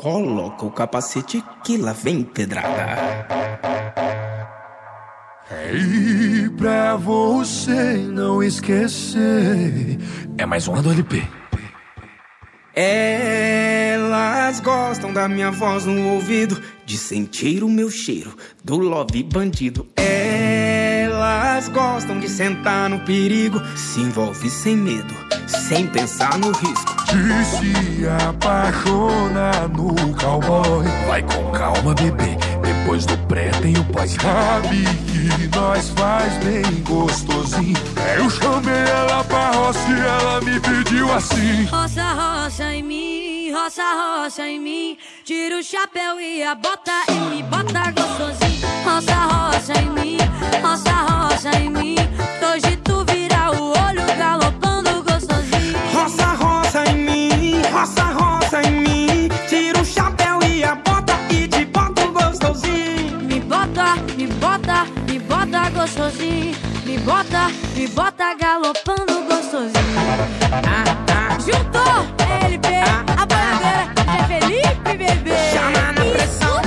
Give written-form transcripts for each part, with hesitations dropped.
Coloca o capacete que lá vem pedrada. E pra você não esquecer, é mais uma do LP. Elas gostam da minha voz no ouvido, de sentir o meu cheiro do love bandido. Elas gostam de sentar no perigo, se envolve sem medo, sem pensar no risco. De se apaixonar no cowboy. Vai com calma, bebê, depois do pré tem o pós. Sabe que nós faz bem gostosinho. Eu chamei ela pra roça e ela me pediu assim: roça, roça em mim, roça, roça em mim. Tira o chapéu e a bota e me bota gostosinho. Roça, roça em mim, roça, roça em mim. Hoje tu vira o olho galopando gostosinho. Roça, roça em mim, roça, roça em mim. Tira o chapéu e a bota e te bota gostosinho. Me bota, me bota, me bota gostosinho. Me bota galopando gostosinho. Juntou LP, a bananeira, é Felipe, bebê. Chama na pressão.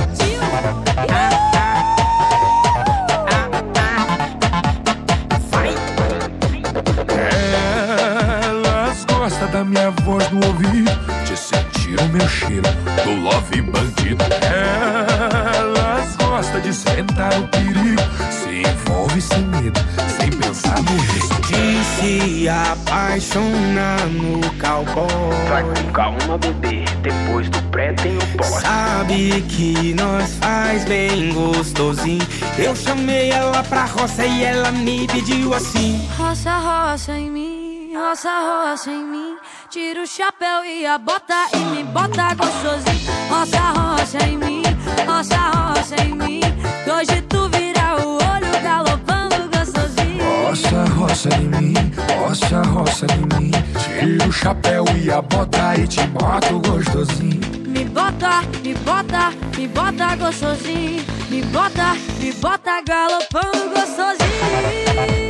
Vai. Elas gostam da minha voz no ouvido, de sentir o meu cheiro do love bandido. Elas gostam de sentar no perigo, se envolve sem medo, sem pensar no risco. De se apaixonar no cowboy. Vai com calma, bebê, depois do pré tem o pós. Sabe que nós faz bem gostosinho. Eu chamei ela pra roça e ela me pediu assim: roça, roça em mim, roça, roça em mim. Tira o chapéu e a bota e me bota gostosinho. Roça, roça em mim, roça, roça em mim. Hoje tu vira o olho galopando gostosinho. Roça, roça em mim, roça, roça em mim. Tira o chapéu e a bota e te boto gostosinho. Me bota, me bota, me bota gostosinho. Me bota galopando gostosinho.